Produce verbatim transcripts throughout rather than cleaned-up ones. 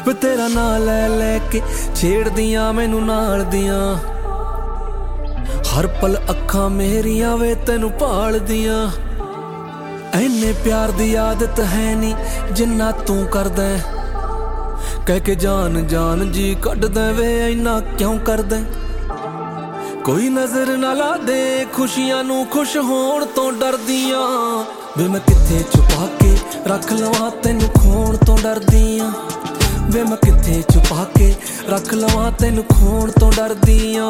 वे तेरा नां लै लै के छेड़दियां मैनू नाल दियां, हर पल अखां मेरियां वे तैनू भालदियां। इन्ने प्यार दी आदत है नी जिन्ना तू करदा, कह के जान जान जी कड्डदा वे इन्ना क्यों करदा। कोई नजर ना ला दे खुशियां नू खुश होण तो डरदियां, वे मैं किथे छुपा के रख लवां तैनू खोण तो डरदियां। वे मैं किथे छुपा के रख लवां तैनू खोण तो डरदियां,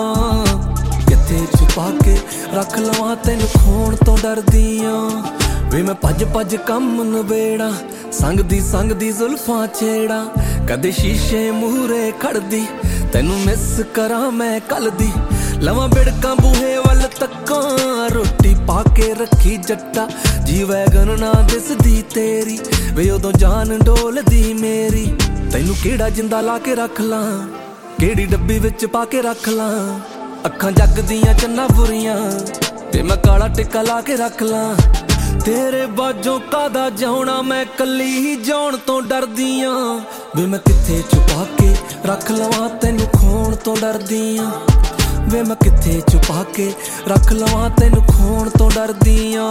किथे छुपा के रख लवां तैनू खोण तो डरदियां। वे मैं भज भज कम नबेड़ा संगदी संगदी जुल्फां छेड़ा, कदे शीशे मूहरे खड़दी तैनू मिस करा मैं कल दी। लवां बिड़कां बूहे वल तक्कां रोटी पाके रखी जट्टा, जी वैगन ना दिसदी तेरी वे उदों जान डोलदी मेरी। तैनू केड़ा जिंदा ला के रख लां, केड़ी डब्बी विच पाके रख लां, अखां जगदियां चन्ना बुरियां ते मैं काला टिक्का ला के रख लां। तेरे बाजों कादा जाउणा मैं कल्ली ही जाउण तो डरदियां, वे मैं किथे छुपा के रख लवां तैनू खोण तो डरदियां। वे मैं किथे छुपा के रख लवां तैनू खोण तो डरदियां,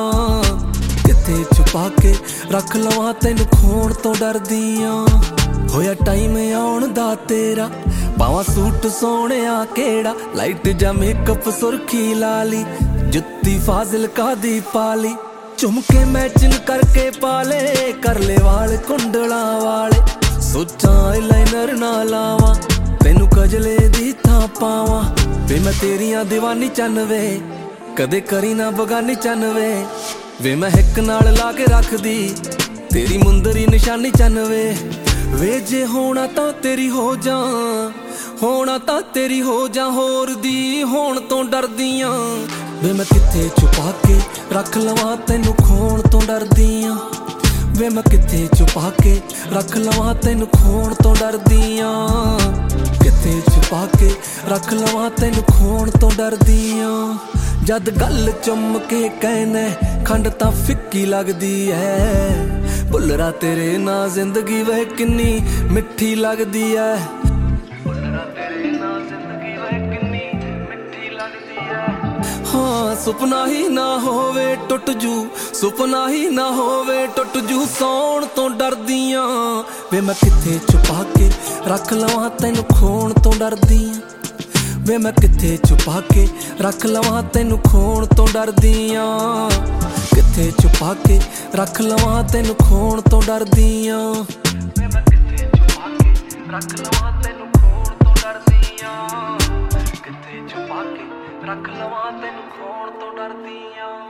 किथे छुपा के रख लवां तैनू खोण तो डरदियां। होया टाइम आउण दा तेरा पावां सूट सोहणिया केड़ा, लाइट जा मेकअप सुरखी लाली जुत्ती फाजिलका दी पाली, झुमके मैचिंग करके पाले कर ले वाल कुंडला वाले। सोचां आईलाइनर ना लावां तैनू कजले दी थां पावां, वे मैं तेरियां दीवानी चन वे कदे करी ना बगानी चन वे। वे मैं हिक नाल ला के रखदी तेरी मुंदरी निशानी चन वे। वे जे होना तां तेरी हो जा, होना तां तेरी हो जा, होर दी होण तो डरदियां। वे मैं किथे छुपा के रख लवां तैनू खोण तो डरदियां, वे मैं किथे छुपा के रख लवां तैनू खोण तो डरदियां, किथे छुपा के रख लवां तैनू खोण तो डरदियां। जद गल चुम के कहने खंड तां फिक्की लगदी है, भुल्लरा तेरे ना जिंदगी वे किन्नी मिठी लगदी है। हाँ सुपना ही ना होवे टुट जू, सुपना ही ना होवे टुट जू, सौण तो डरदियां। वे मैं किथे छुपा के रख लवां तैनू खोण तो डरदियां, वे मैं किथे छुपा के रख लवां तैनू खोण तो डरदियां, किथे छुपा के रख लवां तैनू खोण तो डरदियां। वे मैं किथे छुपा के रख लवां तैनू खोण तो डरदियां, किथे छुपा के रख लवां तैनू खोण तो डरदियां।